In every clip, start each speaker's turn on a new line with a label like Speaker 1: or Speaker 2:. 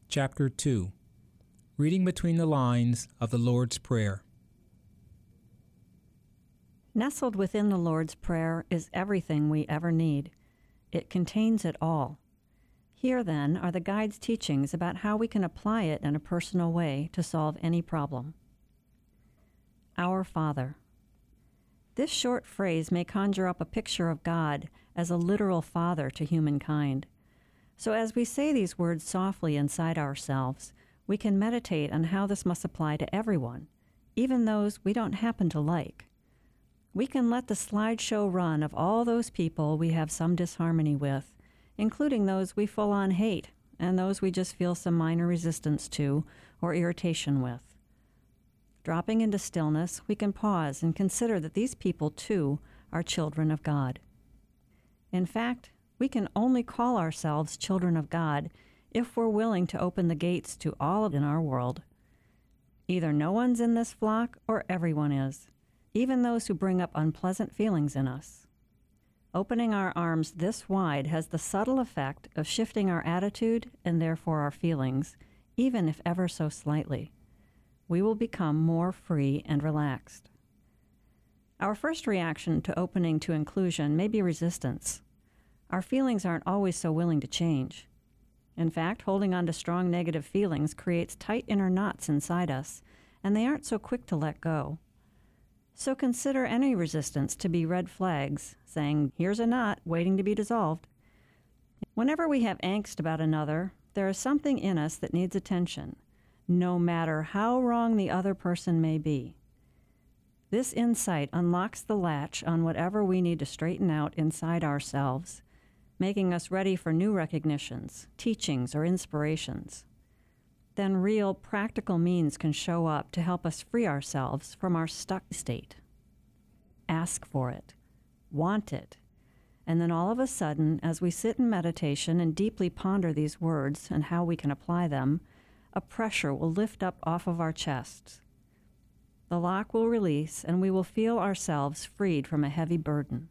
Speaker 1: Chapter 2. Reading between the lines of the Lord's Prayer.
Speaker 2: Nestled within the Lord's Prayer is everything we ever need. It contains it all. Here, then, are the guide's teachings about how we can apply it in a personal way to solve any problem. Our Father. This short phrase may conjure up a picture of God as a literal father to humankind. So as we say these words softly inside ourselves, we can meditate on how this must apply to everyone, even those we don't happen to like. We can let the slideshow run of all those people we have some disharmony with, including those we full-on hate and those we just feel some minor resistance to or irritation with. Dropping into stillness, we can pause and consider that these people, too, are children of God. In fact, we can only call ourselves children of God if we're willing to open the gates to all in our world. Either no one's in this flock or everyone is, even those who bring up unpleasant feelings in us. Opening our arms this wide has the subtle effect of shifting our attitude and therefore our feelings, even if ever so slightly. We will become more free and relaxed. Our first reaction to opening to inclusion may be resistance. Our feelings aren't always so willing to change. In fact, holding on to strong negative feelings creates tight inner knots inside us, and they aren't so quick to let go. So consider any resistance to be red flags, saying, "Here's a knot waiting to be dissolved." Whenever we have angst about another, there is something in us that needs attention, no matter how wrong the other person may be. This insight unlocks the latch on whatever we need to straighten out inside ourselves, making us ready for new recognitions, teachings, or inspirations. Then real, practical means can show up to help us free ourselves from our stuck state. Ask for it. Want it. And then all of a sudden, as we sit in meditation and deeply ponder these words and how we can apply them, a pressure will lift up off of our chests. The lock will release, and we will feel ourselves freed from a heavy burden.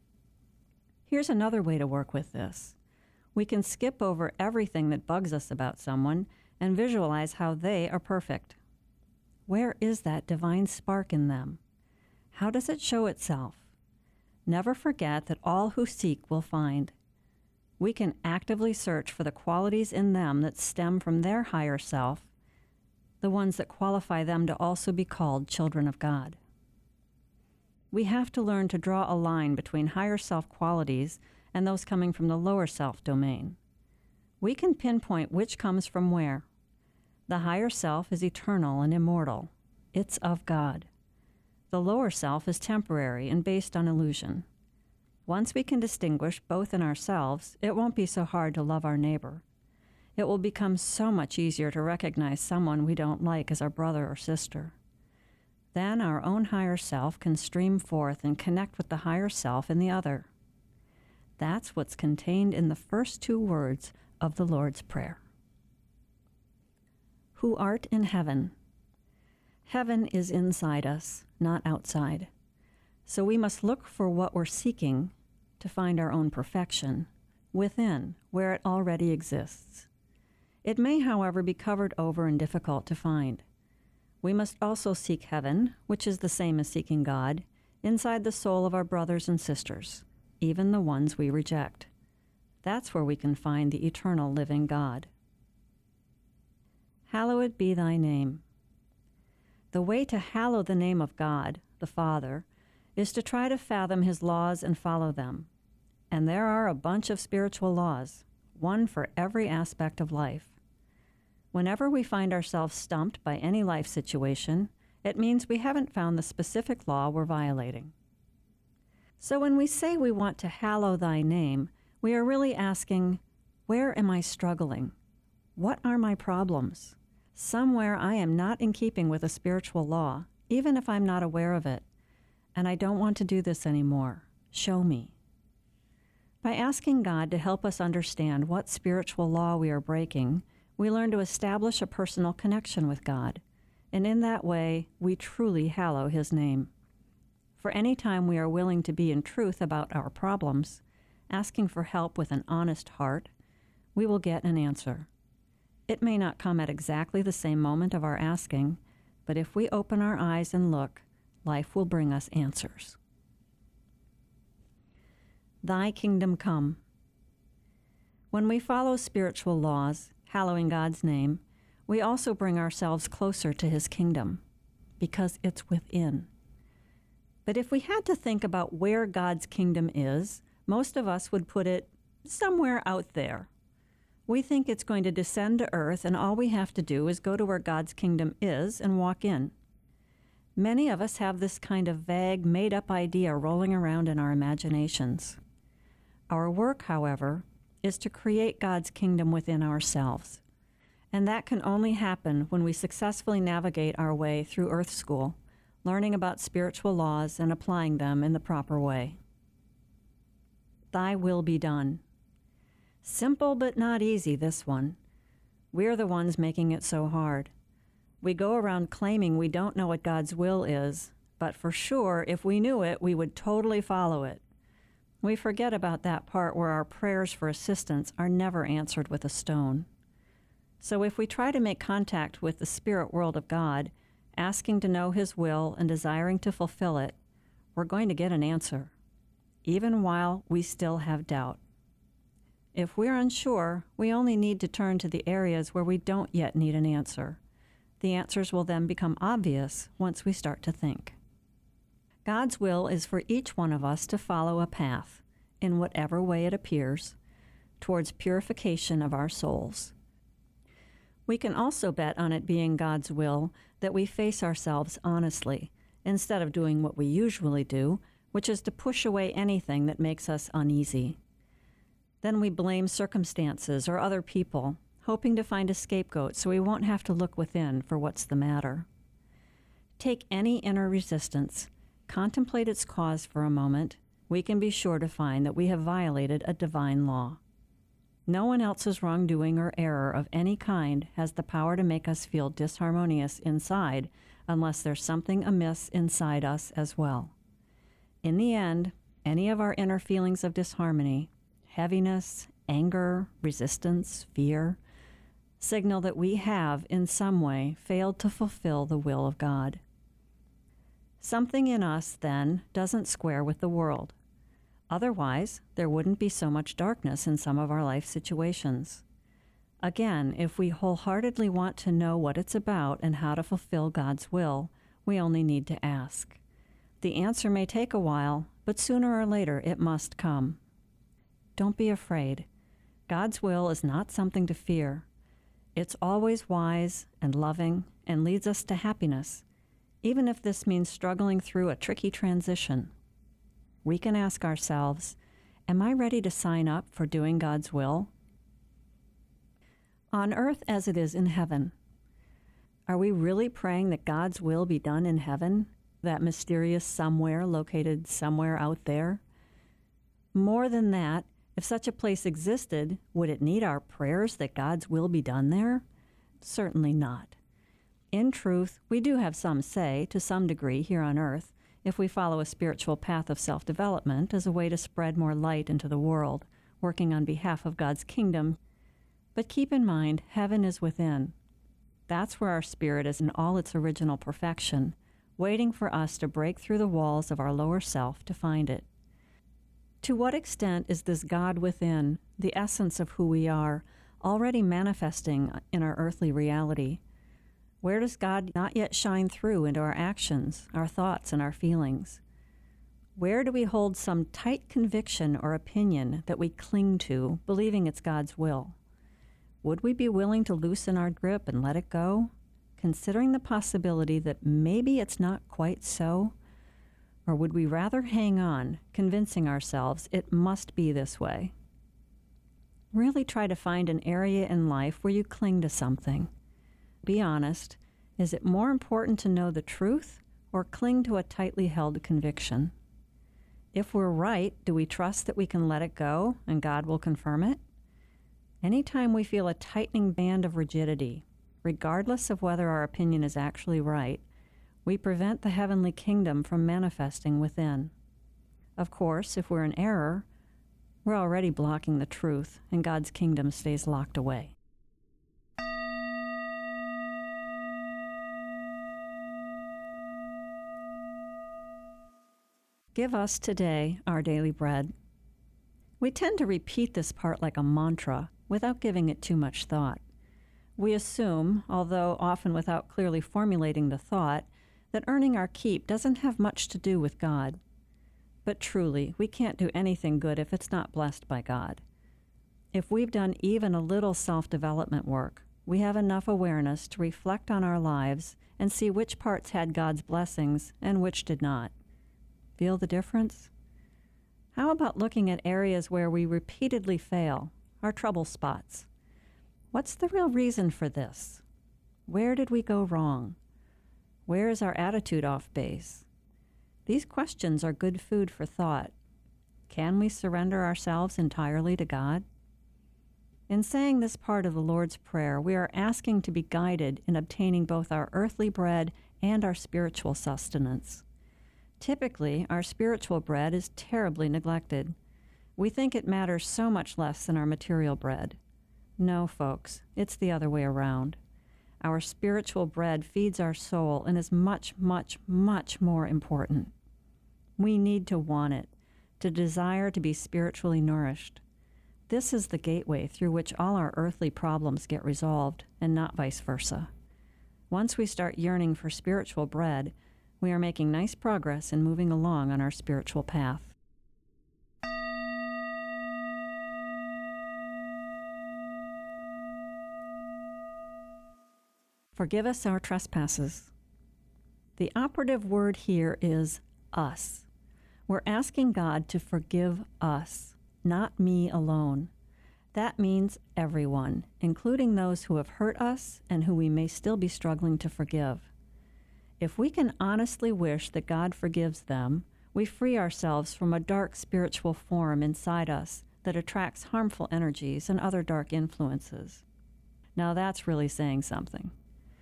Speaker 2: Here's another way to work with this. We can skip over everything that bugs us about someone and visualize how they are perfect. Where is that divine spark in them? How does it show itself? Never forget that all who seek will find. We can actively search for the qualities in them that stem from their higher self, the ones that qualify them to also be called children of God. We have to learn to draw a line between higher self qualities and those coming from the lower self domain. We can pinpoint which comes from where. The higher self is eternal and immortal. It's of God. The lower self is temporary and based on illusion. Once we can distinguish both in ourselves, it won't be so hard to love our neighbor. It will become so much easier to recognize someone we don't like as our brother or sister. Then our own higher self can stream forth and connect with the higher self in the other. That's what's contained in the first two words of the Lord's Prayer. Who art in heaven. Heaven is inside us, not outside. So we must look for what we're seeking to find our own perfection within, where it already exists. It may, however, be covered over and difficult to find. We must also seek heaven, which is the same as seeking God, inside the soul of our brothers and sisters, even the ones we reject. That's where we can find the eternal living God. Hallowed be thy name. The way to hallow the name of God, the Father, is to try to fathom his laws and follow them. And there are a bunch of spiritual laws, one for every aspect of life. Whenever we find ourselves stumped by any life situation, it means we haven't found the specific law we're violating. So when we say we want to hallow thy name, we are really asking, where am I struggling? What are my problems? Somewhere I am not in keeping with a spiritual law, even if I'm not aware of it, and I don't want to do this anymore. Show me. By asking God to help us understand what spiritual law we are breaking, we learn to establish a personal connection with God, and in that way, we truly hallow his name. For any time we are willing to be in truth about our problems, asking for help with an honest heart, we will get an answer. It may not come at exactly the same moment of our asking, but if we open our eyes and look, life will bring us answers. Thy kingdom come. When we follow spiritual laws, hallowing God's name, we also bring ourselves closer to His kingdom, because it's within. But if we had to think about where God's kingdom is, most of us would put it somewhere out there. We think it's going to descend to earth, and all we have to do is go to where God's kingdom is and walk in. Many of us have this kind of vague, made-up idea rolling around in our imaginations. Our work, however, is to create God's kingdom within ourselves. And that can only happen when we successfully navigate our way through Earth School, learning about spiritual laws and applying them in the proper way. Thy will be done. Simple but not easy, this one. We're the ones making it so hard. We go around claiming we don't know what God's will is, but for sure, if we knew it, we would totally follow it. We forget about that part where our prayers for assistance are never answered with a stone. So if we try to make contact with the spirit world of God, asking to know His will and desiring to fulfill it, we're going to get an answer, even while we still have doubt. If we're unsure, we only need to turn to the areas where we don't yet need an answer. The answers will then become obvious once we start to think. God's will is for each one of us to follow a path, in whatever way it appears, towards purification of our souls. We can also bet on it being God's will that we face ourselves honestly, instead of doing what we usually do, which is to push away anything that makes us uneasy. Then we blame circumstances or other people, hoping to find a scapegoat so we won't have to look within for what's the matter. Take any inner resistance, contemplate its cause for a moment, we can be sure to find that we have violated a divine law. No one else's wrongdoing or error of any kind has the power to make us feel disharmonious inside unless there's something amiss inside us as well. In the end, any of our inner feelings of disharmony, heaviness, anger, resistance, fear, signal that we have in some way failed to fulfill the will of God. Something in us, then, doesn't square with the world. Otherwise, there wouldn't be so much darkness in some of our life situations. Again, if we wholeheartedly want to know what it's about and how to fulfill God's will, we only need to ask. The answer may take a while, but sooner or later it must come. Don't be afraid. God's will is not something to fear. It's always wise and loving and leads us to happiness, even if this means struggling through a tricky transition. We can ask ourselves, am I ready to sign up for doing God's will? On earth as it is in heaven. Are we really praying that God's will be done in heaven, that mysterious somewhere located somewhere out there? More than that, if such a place existed, would it need our prayers that God's will be done there? Certainly not. In truth, we do have some say, to some degree, here on earth, if we follow a spiritual path of self-development as a way to spread more light into the world, working on behalf of God's kingdom. But keep in mind, heaven is within. That's where our spirit is in all its original perfection, waiting for us to break through the walls of our lower self to find it. To what extent is this God within, the essence of who we are, already manifesting in our earthly reality? Where does God not yet shine through into our actions, our thoughts, and our feelings? Where do we hold some tight conviction or opinion that we cling to, believing it's God's will? Would we be willing to loosen our grip and let it go, considering the possibility that maybe it's not quite so? Or would we rather hang on, convincing ourselves it must be this way? Really try to find an area in life where you cling to something. Be honest, is it more important to know the truth or cling to a tightly held conviction? If we're right, do we trust that we can let it go and God will confirm it? Anytime we feel a tightening band of rigidity, regardless of whether our opinion is actually right, we prevent the heavenly kingdom from manifesting within. Of course, if we're in error, we're already blocking the truth, and God's kingdom stays locked away. Give us today our daily bread. We tend to repeat this part like a mantra without giving it too much thought. We assume, although often without clearly formulating the thought, that earning our keep doesn't have much to do with God. But truly, we can't do anything good if it's not blessed by God. If we've done even a little self-development work, we have enough awareness to reflect on our lives and see which parts had God's blessings and which did not. Feel the difference? How about looking at areas where we repeatedly fail, our trouble spots? What's the real reason for this? Where did we go wrong? Where is our attitude off base? These questions are good food for thought. Can we surrender ourselves entirely to God? In saying this part of the Lord's Prayer, we are asking to be guided in obtaining both our earthly bread and our spiritual sustenance. Typically, our spiritual bread is terribly neglected. We think it matters so much less than our material bread. No, folks, it's the other way around. Our spiritual bread feeds our soul and is much, much, much more important. We need to want it, to desire to be spiritually nourished. This is the gateway through which all our earthly problems get resolved, and not vice versa. Once we start yearning for spiritual bread, we are making nice progress in moving along on our spiritual path. Forgive us our trespasses. The operative word here is us. We're asking God to forgive us, not me alone. That means everyone, including those who have hurt us and who we may still be struggling to forgive. If we can honestly wish that God forgives them, we free ourselves from a dark spiritual form inside us that attracts harmful energies and other dark influences. Now that's really saying something.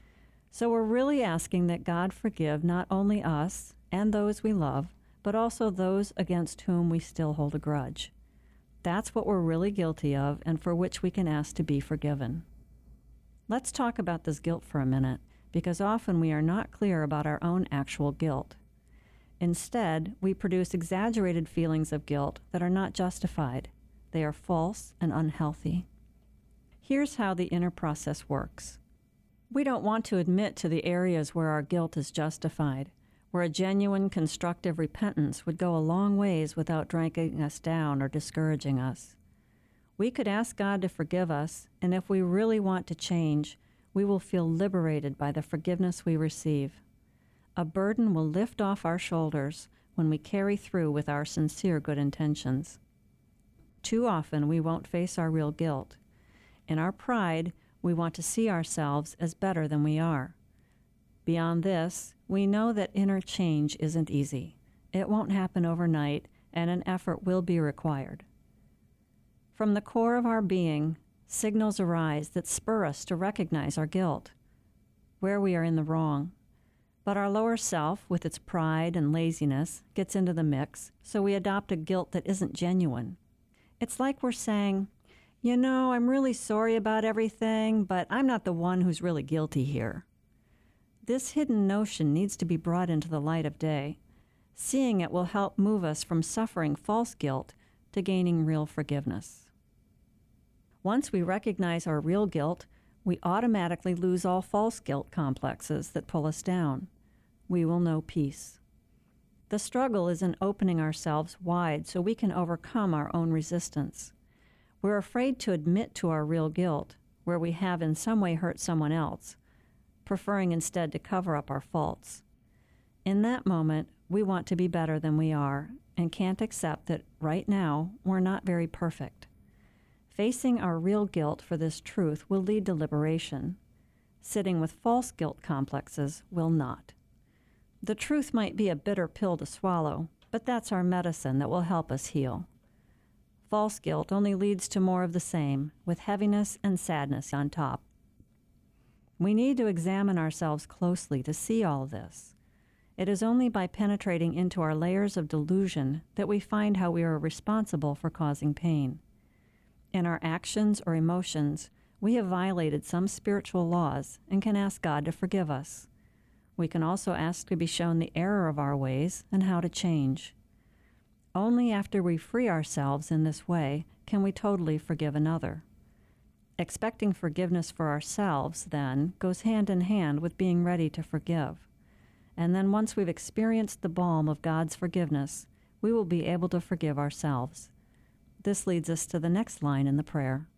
Speaker 2: So we're really asking that God forgive not only us and those we love, but also those against whom we still hold a grudge. That's what we're really guilty of and for which we can ask to be forgiven. Let's talk about this guilt for a minute, because often we are not clear about our own actual guilt. Instead, we produce exaggerated feelings of guilt that are not justified. They are false and unhealthy. Here's how the inner process works. We don't want to admit to the areas where our guilt is justified, where a genuine constructive repentance would go a long ways without dragging us down or discouraging us. We could ask God to forgive us, and if we really want to change, we will feel liberated by the forgiveness we receive. A burden will lift off our shoulders when we carry through with our sincere good intentions. Too often we won't face our real guilt. In our pride, we want to see ourselves as better than we are. Beyond this, we know that inner change isn't easy. It won't happen overnight, and an effort will be required. From the core of our being, signals arise that spur us to recognize our guilt, where we are in the wrong. But our lower self, with its pride and laziness, gets into the mix, so we adopt a guilt that isn't genuine. It's like we're saying, I'm really sorry about everything, but I'm not the one who's really guilty here. This hidden notion needs to be brought into the light of day. Seeing it will help move us from suffering false guilt to gaining real forgiveness. Once we recognize our real guilt, we automatically lose all false guilt complexes that pull us down. We will know peace. The struggle is in opening ourselves wide so we can overcome our own resistance. We're afraid to admit to our real guilt, where we have in some way hurt someone else, preferring instead to cover up our faults. In that moment, we want to be better than we are and can't accept that right now we're not very perfect. Facing our real guilt for this truth will lead to liberation. Sitting with false guilt complexes will not. The truth might be a bitter pill to swallow, but that's our medicine that will help us heal. False guilt only leads to more of the same, with heaviness and sadness on top. We need to examine ourselves closely to see all this. It is only by penetrating into our layers of delusion that we find how we are responsible for causing pain. In our actions or emotions, we have violated some spiritual laws and can ask God to forgive us. We can also ask to be shown the error of our ways and how to change. Only after we free ourselves in this way can we totally forgive another. Expecting forgiveness for ourselves, then, goes hand in hand with being ready to forgive. And then once we've experienced the balm of God's forgiveness, we will be able to forgive ourselves. This leads us to the next line in the prayer.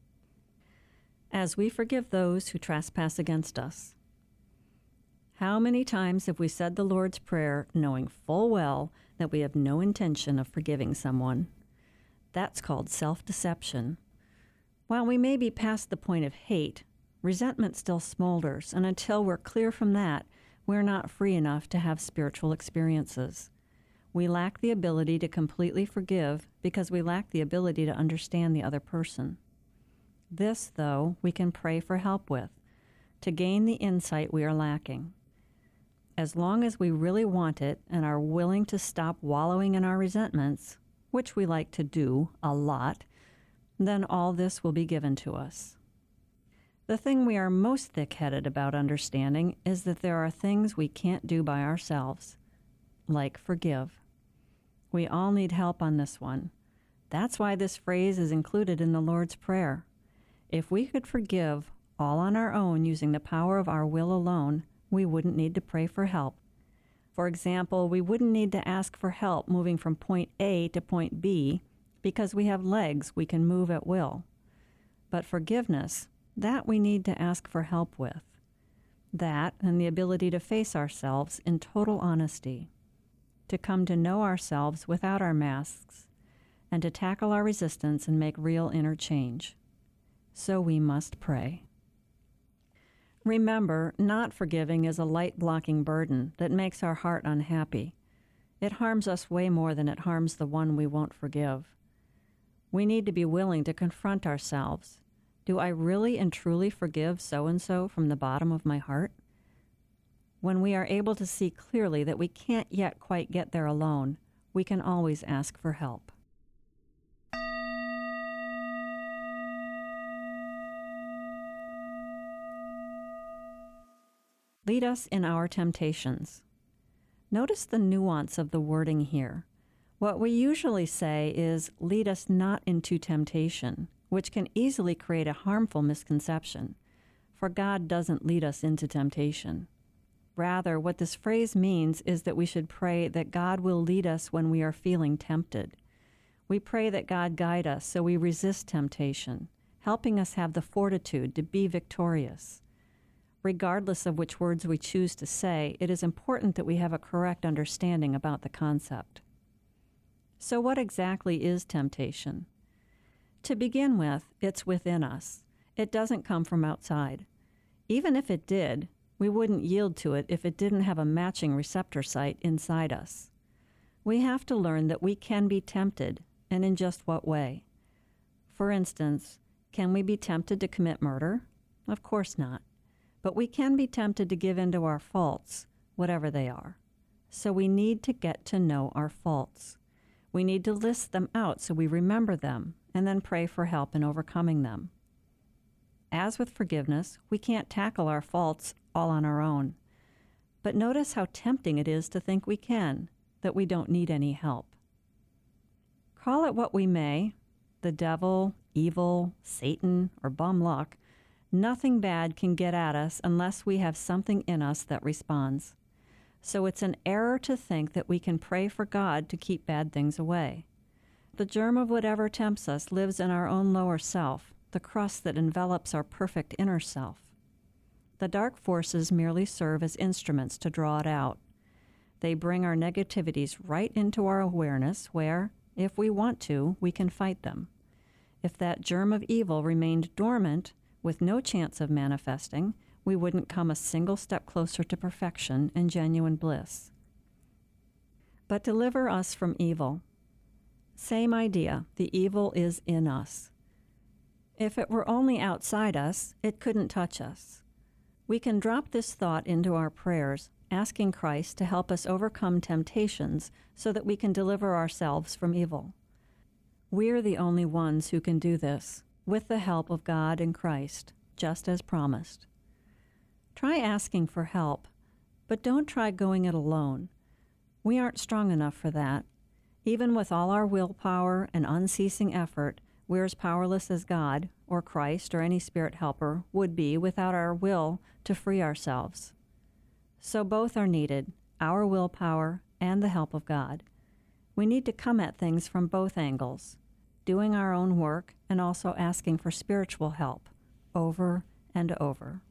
Speaker 2: As we forgive those who trespass against us. How many times have we said the Lord's Prayer knowing full well that we have no intention of forgiving someone? That's called self-deception. While we may be past the point of hate, resentment still smolders, and until we're clear from that, we're not free enough to have spiritual experiences. We lack the ability to completely forgive because we lack the ability to understand the other person. This, though, we can pray for help with, to gain the insight we are lacking. As long as we really want it and are willing to stop wallowing in our resentments, which we like to do a lot, then all this will be given to us. The thing we are most thick-headed about understanding is that there are things we can't do by ourselves, like forgive. We all need help on this one. That's why this phrase is included in the Lord's Prayer. If we could forgive all on our own using the power of our will alone, we wouldn't need to pray for help. For example, we wouldn't need to ask for help moving from point A to point B because we have legs we can move at will. But forgiveness, that we need to ask for help with. That and the ability to face ourselves in total honesty, to come to know ourselves without our masks, and to tackle our resistance and make real inner change. So we must pray. Remember, not forgiving is a light-blocking burden that makes our heart unhappy. It harms us way more than it harms the one we won't forgive. We need to be willing to confront ourselves. Do I really and truly forgive so-and-so from the bottom of my heart? When we are able to see clearly that we can't yet quite get there alone, we can always ask for help. Lead us in our temptations. Notice the nuance of the wording here. What we usually say is, lead us not into temptation, which can easily create a harmful misconception, for God doesn't lead us into temptation. Rather, what this phrase means is that we should pray that God will lead us when we are feeling tempted. We pray that God guide us so we resist temptation, helping us have the fortitude to be victorious. Regardless of which words we choose to say, it is important that we have a correct understanding about the concept. So what exactly is temptation? To begin with, it's within us. It doesn't come from outside. Even if it did, we wouldn't yield to it if it didn't have a matching receptor site inside us. We have to learn that we can be tempted, and in just what way. For instance, can we be tempted to commit murder? Of course not. But we can be tempted to give in to our faults, whatever they are. So we need to get to know our faults. We need to list them out so we remember them, and then pray for help in overcoming them. As with forgiveness, we can't tackle our faults all on our own. But notice how tempting it is to think we can, that we don't need any help. Call it what we may, the devil, evil, Satan, or bum luck, nothing bad can get at us unless we have something in us that responds. So it's an error to think that we can pray for God to keep bad things away. The germ of whatever tempts us lives in our own lower self, the crust that envelops our perfect inner self. The dark forces merely serve as instruments to draw it out. They bring our negativities right into our awareness where, if we want to, we can fight them. If that germ of evil remained dormant, with no chance of manifesting, we wouldn't come a single step closer to perfection and genuine bliss. But deliver us from evil. Same idea, the evil is in us. If it were only outside us, it couldn't touch us. We can drop this thought into our prayers, asking Christ to help us overcome temptations so that we can deliver ourselves from evil. We're the only ones who can do this, with the help of God and Christ, just as promised. Try asking for help, but don't try going it alone. We aren't strong enough for that. Even with all our willpower and unceasing effort, we're as powerless as God, or Christ, or any spirit helper would be without our will to free ourselves. So both are needed, our willpower and the help of God. We need to come at things from both angles, doing our own work and also asking for spiritual help, over and over.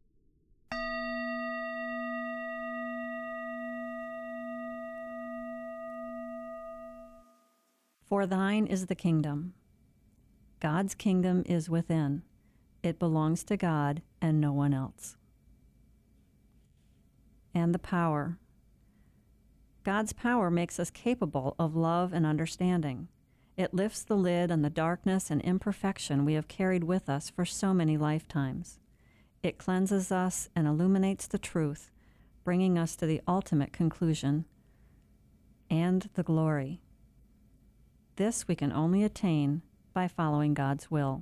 Speaker 2: For thine is the kingdom. God's kingdom is within. It belongs to God and no one else. And the power. God's power makes us capable of love and understanding. It lifts the lid on the darkness and imperfection we have carried with us for so many lifetimes. It cleanses us and illuminates the truth, bringing us to the ultimate conclusion and the glory. This we can only attain by following God's will.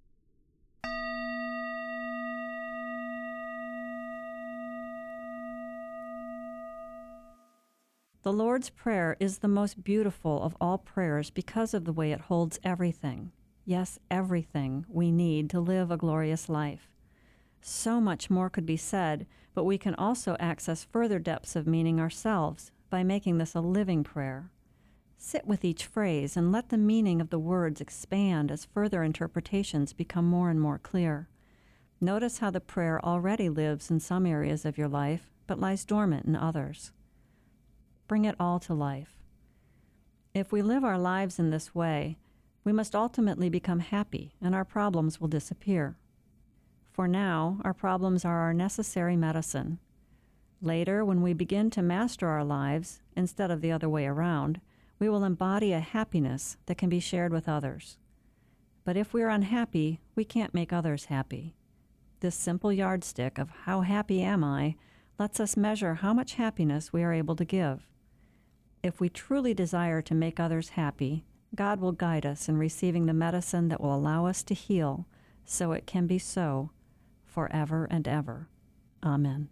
Speaker 2: The Lord's Prayer is the most beautiful of all prayers because of the way it holds everything, yes, everything we need to live a glorious life. So much more could be said, but we can also access further depths of meaning ourselves by making this a living prayer. Sit with each phrase and let the meaning of the words expand as further interpretations become more and more clear. Notice how the prayer already lives in some areas of your life, but lies dormant in others. Bring it all to life. If we live our lives in this way, we must ultimately become happy and our problems will disappear. For now, our problems are our necessary medicine. Later, when we begin to master our lives, instead of the other way around, we will embody a happiness that can be shared with others. But if we're unhappy, we can't make others happy. This simple yardstick of how happy am I lets us measure how much happiness we are able to give. If we truly desire to make others happy, God will guide us in receiving the medicine that will allow us to heal, so it can be so forever and ever. Amen.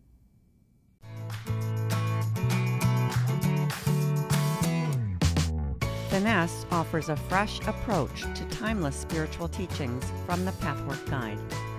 Speaker 3: Finesse offers a fresh approach to timeless spiritual teachings from the Pathwork Guide.